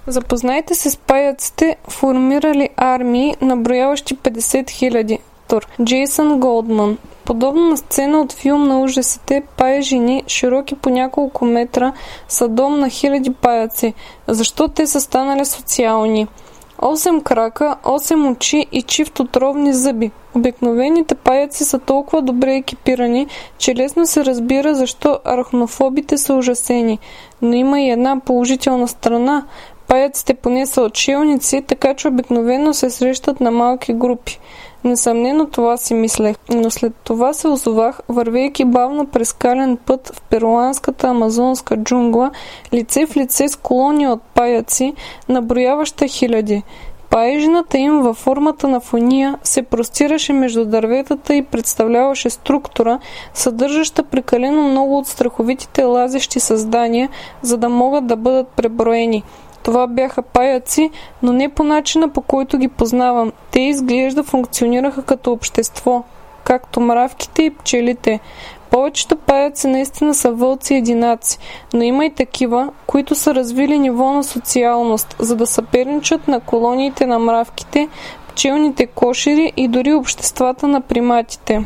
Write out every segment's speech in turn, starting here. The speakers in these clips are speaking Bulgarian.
Запознайте се с паяците, формирали армии, наброяващи 50 000. Джейсън Голдман. Подобно на сцена от филм на ужасите, пая жени, широки по няколко метра, са дом на хиляди паяци. Защо те са станали социални? 8 крака, 8 очи и чифт отровни зъби. Обикновените паяци са толкова добре екипирани, че лесно се разбира защо арахнофобите са ужасени. Но има и една положителна страна. Паяците поне са отшелници, така че обикновено се срещат на малки групи. Несъмнено това си мислех, но след това се озовах, вървейки бавно през скален път в перуанската амазонска джунгла, лице в лице с колония от паяци, наброяваща хиляди. Паежината им във формата на фуния се простираше между дърветата и представляваше структура, съдържаща прекалено много от страховитите лазещи създания, за да могат да бъдат преброени. Това бяха паяци, но не по начина, по който ги познавам. Те изглежда функционираха като общество, както мравките и пчелите. Повечето паяци наистина са вълци и единаци, но има и такива, които са развили ниво на социалност, за да съперничат на колониите на мравките, пчелните кошери и дори обществата на приматите.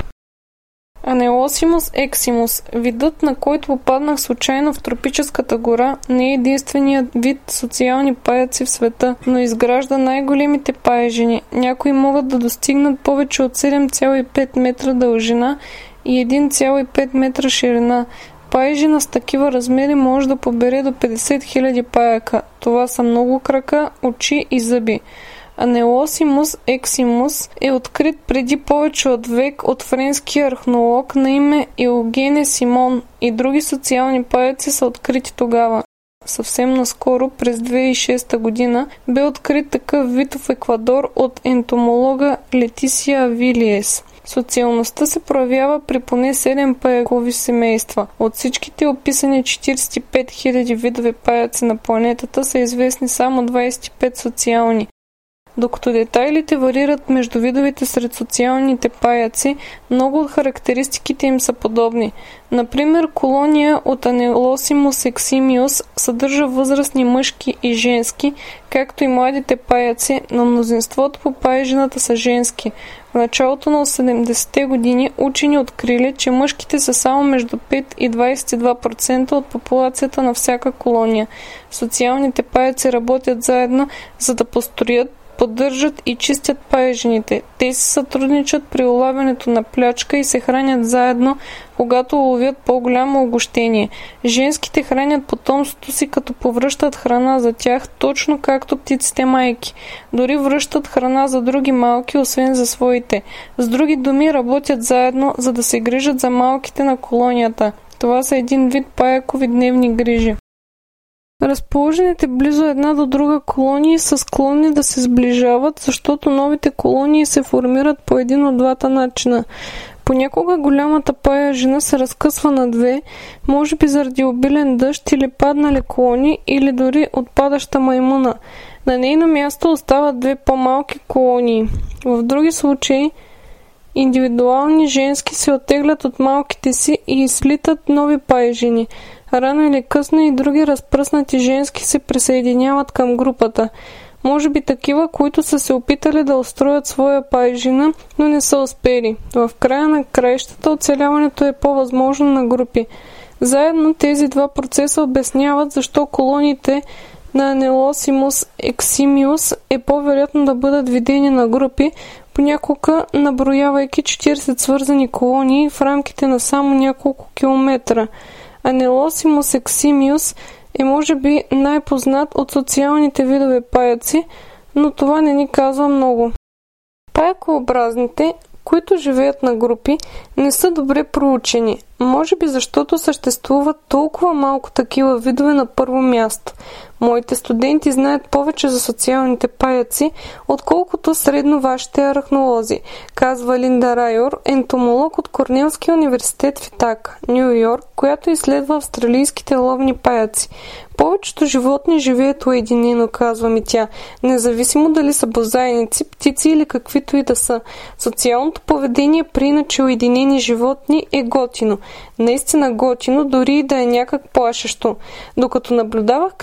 Анелосимус ексимус, видът, на който попаднах случайно в тропическата гора, не е единственият вид социални паяци в света, но изгражда най-големите паежини. Някои могат да достигнат повече от 7,5 метра дължина и 1,5 метра ширина. Паежина с такива размери може да побере до 50 000 паяка. Това са много крака, очи и зъби. Анелосимус ексимус е открит преди повече от век от френския археолог на име Иогене Симон и други социални паяци са открити тогава. Съвсем наскоро, през 2006 година, бе открит такъв вид в Еквадор от ентомолога Летисия Авилиес. Социалността се проявява при поне 7 паякови семейства. От всичките описани 45 000 видове паяци на планетата са известни само 25 социални. Докато детайлите варират между видовете сред социалните паяци, много от характеристиките им са подобни. Например, колония от Анелосимус ексимиус съдържа възрастни мъжки и женски, както и младите паяци, но мнозинството по паежината са женски. В началото на 70-те години учени открили, че мъжките са само между 5 и 22% от популацията на всяка колония. Социалните паяци работят заедно, за да построят, поддържат и чистят паежините. Те си сътрудничат при улавянето на плячка и се хранят заедно, когато ловят по-голямо угощение. Женските хранят потомството си, като повръщат храна за тях, точно както птиците майки. Дори връщат храна за други малки, освен за своите. С други думи, работят заедно, за да се грижат за малките на колонията. Това са един вид паякови дневни грижи. Разположените близо една до друга колонии са склонни да се сближават, защото новите колонии се формират по един от двата начина. Понякога голямата паяжина се разкъсва на две, може би заради обилен дъжд или паднали колони, или дори от падаща маймуна. На нейно място остават две по-малки колонии. В други случаи индивидуални женски се оттеглят от малките си и изслитат нови паежини. Рано или късно и други разпръснати женски се присъединяват към групата. Може би такива, които са се опитали да устроят своя паежина, но не са успели. В края на краищата оцеляването е по-възможно на групи. Заедно тези два процеса обясняват защо колониите на Анелосимус ексимиус е по-вероятно да бъдат видени на групи, понякога наброявайки 40 свързани колонии в рамките на само няколко километра. Анелосимус ексимиус е може би най-познат от социалните видове паяци, но това не ни казва много. Паякообразните, които живеят на групи, не са добре проучени, може би защото съществуват толкова малко такива видове на първо място. Моите студенти знаят повече за социалните паяци, отколкото средно вашите арахнолози, казва Линда Райор, ентомолог от Корнелския университет в Итака, Ню Йорк, която изследва австралийските ловни паяци. Повечето животни живеят уединено, казва ми тя, независимо дали са бозайници, птици или каквито и да са. Социалното поведение при иначе уединени животни е готино. Наистина готино, дори и да е някак плашещо. Докато наблюдавах как минава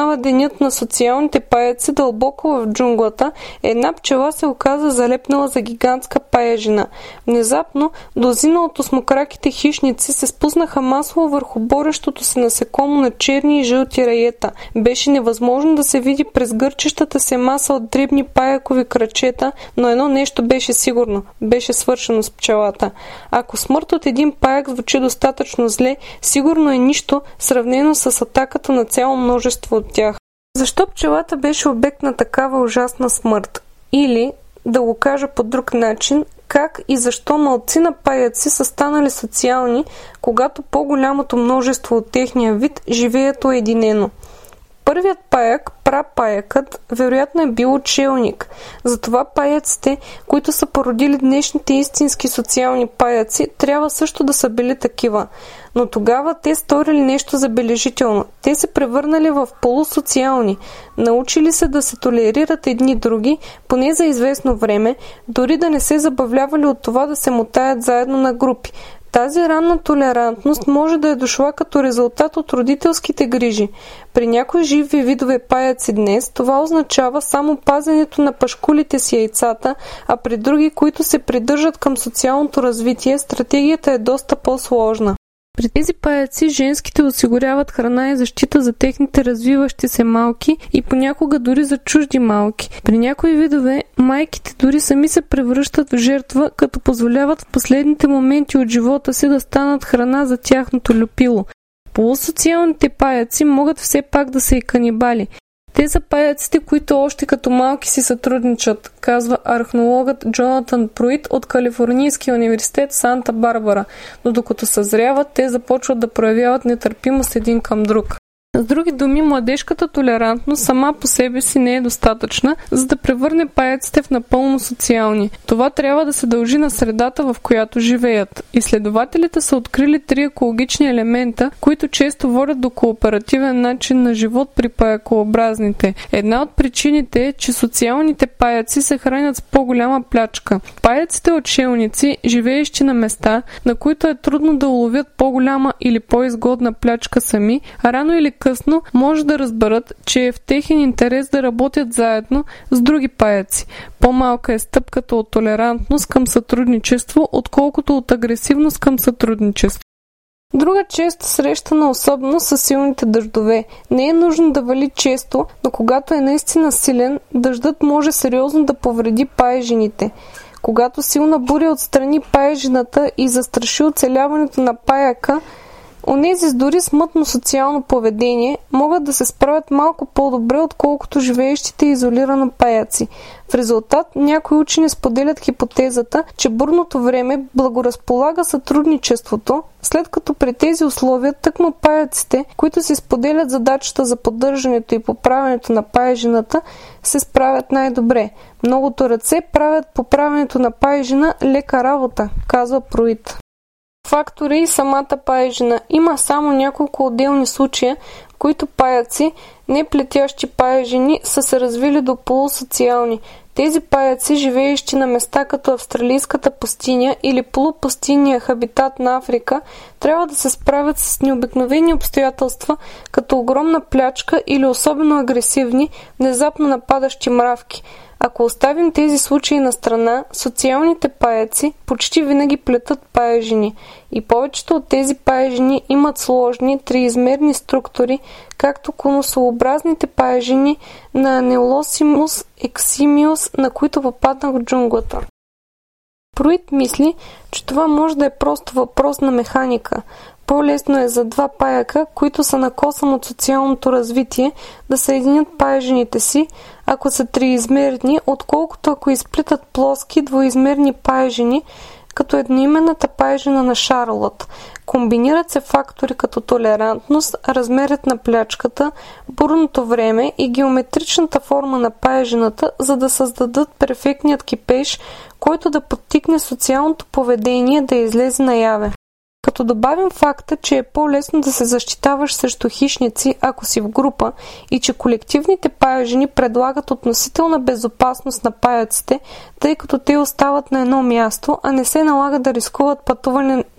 минава денят на социалните паяци дълбоко в джунглата, една пчела се оказа залепнала за гигантска паяжина. Внезапно дозина от осмокраките хищници се спуснаха масово върху борещото се насекомо на черни и жълти раета. Беше невъзможно да се види през гърчещата се маса от дребни паякови крачета, но едно нещо беше сигурно. Беше свършено с пчелата. Ако смърт от един паяк звучи достатъчно зле, сигурно е нищо, сравнено с атаката на цяло множество от тях. Защо пчелата беше обект на такава ужасна смърт? Или, да го кажа по друг начин, как и защо малцина паяци са станали социални, когато по-голямото множество от техния вид живеят уединено? Първият паяк, прапаякът, вероятно е бил учелник. Затова паяците, които са породили днешните истински социални паяци, трябва също да са били такива. Но тогава те сторили нещо забележително. Те се превърнали в полусоциални. Научили се да се толерират едни други, поне за известно време, дори да не се забавлявали от това да се мотаят заедно на групи. Тази ранна толерантност може да е дошла като резултат от родителските грижи. При някои живи видове паяци днес това означава само пазенето на пашкулите си яйцата, а при други, които се придържат към социалното развитие, стратегията е доста по-сложна. При тези паяци женските осигуряват храна и защита за техните развиващи се малки и понякога дори за чужди малки. При някои видове майките дори сами се превръщат в жертва, като позволяват в последните моменти от живота си да станат храна за тяхното люпило. Полусоциалните паяци могат все пак да са и канибали. Те са паяците, които още като малки си сътрудничат, казва археологът Джонатан Пруит от Калифорнийския университет Санта Барбара, но докато съзряват, те започват да проявяват нетърпимост един към друг. С други думи, младежката толерантност сама по себе си не е достатъчна, за да превърне паяците в напълно социални. Това трябва да се дължи на средата, в която живеят. Изследователите са открили 3 екологични елемента, които често водят до кооперативен начин на живот при паякообразните. Една от причините е, че социалните паяци се хранят с по-голяма плячка. Паяците отшелници, живеещи на места, на които е трудно да уловят по-голяма или по-изгодна плячка сами, рано или късно може да разберат, че е в техен интерес да работят заедно с други паяци. По-малка е стъпката от толерантност към сътрудничество, отколкото от агресивност към сътрудничество. Друга често срещана особеност са силните дъждове. Не е нужно да вали често, но когато е наистина силен, дъждът може сериозно да повреди паяжините. Когато силна буря отстрани паяжината и застраши оцеляването на паяка, онези с дори смътно социално поведение могат да се справят малко по-добре, отколкото живеещите изолирано паяци. В резултат някои учени споделят хипотезата, че бурното време благоразполага сътрудничеството, след като при тези условия тъкмо паяците, които си споделят задачата за поддържането и поправянето на паяжината, се справят най-добре. Многото ръце правят поправянето на паяжина лека работа, казва Пруит. Фактори и самата паяжина. Има само няколко отделни случая, в които паяци, не плетящи паяжини, са се развили до полусоциални. Тези паяци, живеещи на места като австралийската пустиня или полупустинния хабитат на Африка, трябва да се справят с необикновени обстоятелства, като огромна плячка или особено агресивни, внезапно нападащи мравки. Ако оставим тези случаи на страна, социалните паяци почти винаги плетат паяжини и повечето от тези паяжини имат сложни триизмерни структури, както конусообразните паяжини на Neolosimos eximius, на които попаднах в джунглата. Пруит мисли, че това може да е просто въпрос на механика. По-лесно е за 2 паяка, които са на косъм от социалното развитие, да съединят паяжините си, ако са триизмерни, отколкото ако изплитат плоски двоизмерни паяжини, като едноименната паяжина на Шарлот. Комбинират се фактори като толерантност, размерът на плячката, бурното време и геометричната форма на паяжината, за да създадат перфектният кипеж, който да подтикне социалното поведение да излезе наяве. Като добавим факта, че е по-лесно да се защитаваш срещу хищници, ако си в група, и че колективните паяжини предлагат относителна безопасност на паяците, тъй като те остават на едно място, а не се налага да рискуват пътуване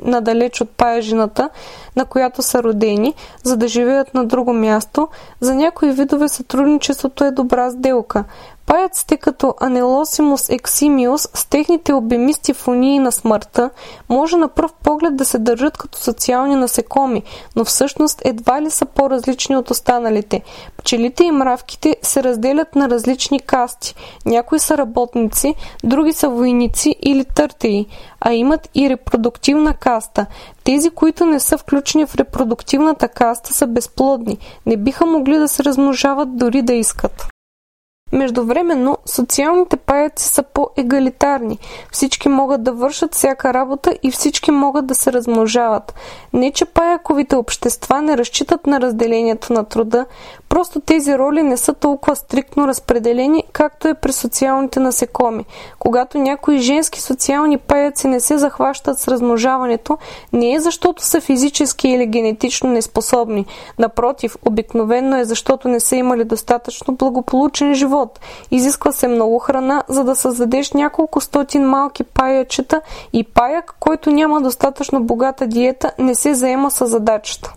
надалеч от паяжината, на която са родени, за да живеят на друго място, за някои видове сътрудничеството е добра сделка. Паяците като Анелосимус ексимиус с техните обемисти фунии на смъртта може на пръв поглед да се държат като социални насекоми, но всъщност едва ли са по-различни от останалите. Пчелите и мравките се разделят на различни касти. Някои са работници, други са войници или търтеи, а имат и репродуктивна каста. Тези, които не са включени в репродуктивната каста, са безплодни. Не биха могли да се размножават дори да искат. Междувременно, социалните паяци са по-егалитарни. Всички могат да вършат всяка работа и всички могат да се размножават. Не, че паяковите общества не разчитат на разделението на труда, просто тези роли не са толкова стриктно разпределени, както е при социалните насекоми. Когато някои женски социални паяци не се захващат с размножаването, не е защото са физически или генетично неспособни. Напротив, обикновено е защото не са имали достатъчно благополучен живот. Изисква се много храна, за да създадеш няколко стотин малки паячета и паяк, който няма достатъчно богата диета, не се заема със задачата.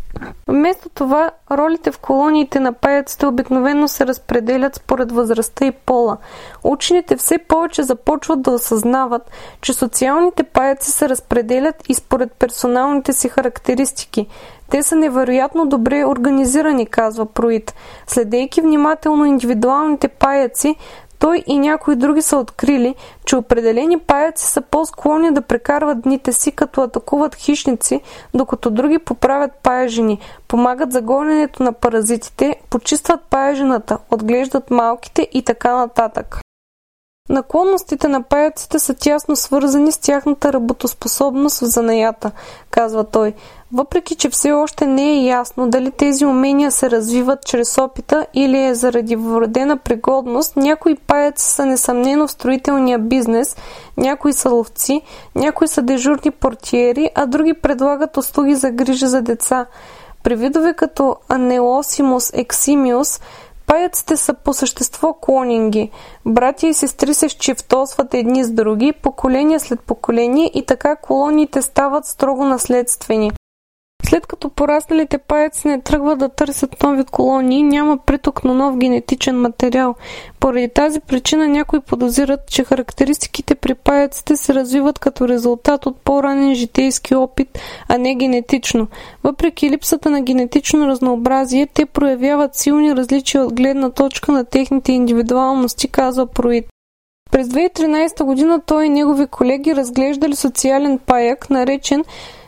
Вместо това, ролите в колониите на паяците обикновено се разпределят според възрастта и пола. Учените все повече започват да осъзнават, че социалните паяци се разпределят и според персоналните си характеристики. Те са невероятно добре организирани, казва Пруит. Следейки внимателно индивидуалните паяци, той и някои други са открили, че определени паяци са по-склонни да прекарват дните си като атакуват хищници, докато други поправят паяжини, помагат за гоненето на паразитите, почистват паяжината, отглеждат малките и така нататък. Наклонностите на паяците са тясно свързани с тяхната работоспособност в занаята, казва той. Въпреки че все още не е ясно дали тези умения се развиват чрез опита или е заради вродена пригодност, някои паяци са несъмнено в строителния бизнес, някои са ловци, някои са дежурни портиери, а други предлагат услуги за грижа за деца. При видове като Анелосимус ексимиус, паяците са по същество клонинги. Братя и сестри се счифтосват едни с други, поколение след поколение и така колониите стават строго наследствени. След като порасналите паяци не тръгват да търсят нови колонии, няма приток на нов генетичен материал. Поради тази причина някои подозират, че характеристиките при паяците се развиват като резултат от по-ранен житейски опит, а не генетично. Въпреки липсата на генетично разнообразие, те проявяват силни различия от гледна точка на техните индивидуалности, казва Пруит. През 2013 година той и негови колеги разглеждали социален паяк, наречен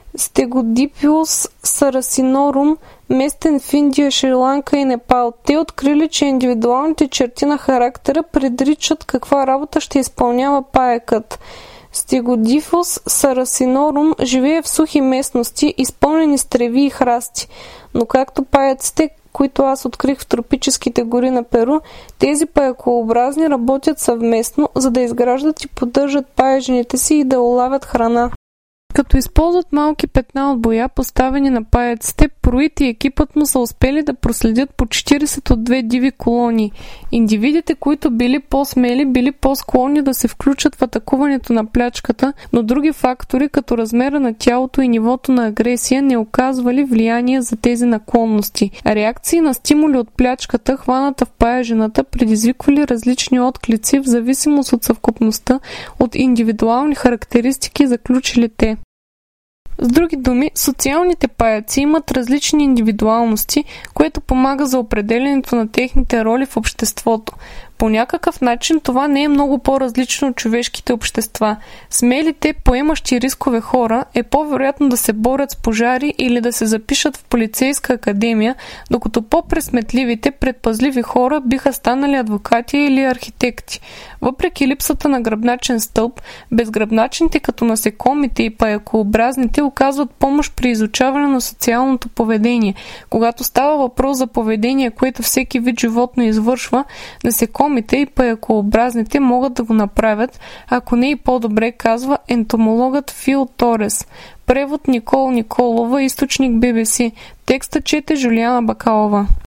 Stegodippius saracinorum, местен в Индия, Шри-Ланка и Непал. Те открили, че индивидуалните черти на характера предричат каква работа ще изпълнява паякът. Stegodippius saracinorum живее в сухи местности, изпълнени с треви и храсти, но както паяците, които аз открих в тропическите гори на Перу, тези паякообразни работят съвместно, за да изграждат и поддържат паяжините си и да улавят храна. Като използват малки петна от боя, поставени на паяците, Пруит и екипът му са успели да проследят по 40 от две диви колонии. Индивидите, които били по-смели, били по-склонни да се включат в атакуването на плячката, но други фактори, като размера на тялото и нивото на агресия, не оказвали влияние за тези наклонности. Реакции на стимули от плячката, хваната в паяжината, предизвиквали различни отклици в зависимост от съвкупността от индивидуални характеристики, заключили те. С други думи, социалните паяци имат различни индивидуалности, което помага за определенето на техните роли в обществото. По някакъв начин това не е много по-различно от човешките общества. Смелите, поемащи рискове хора е по-вероятно да се борят с пожари или да се запишат в полицейска академия, докато по-пресметливите, предпазливи хора биха станали адвокати или архитекти. Въпреки липсата на гръбначен стълб, безгръбначните като насекомите и паякообразните оказват помощ при изучаване на социалното поведение. Когато става въпрос за поведение, което всеки вид животно извършва, насекомите и паякообразните могат да го направят, ако не и по-добре, казва ентомологът Фил Торес. Превод Никол Николова, източник BBC. Текста чете Жулиана Бакалова.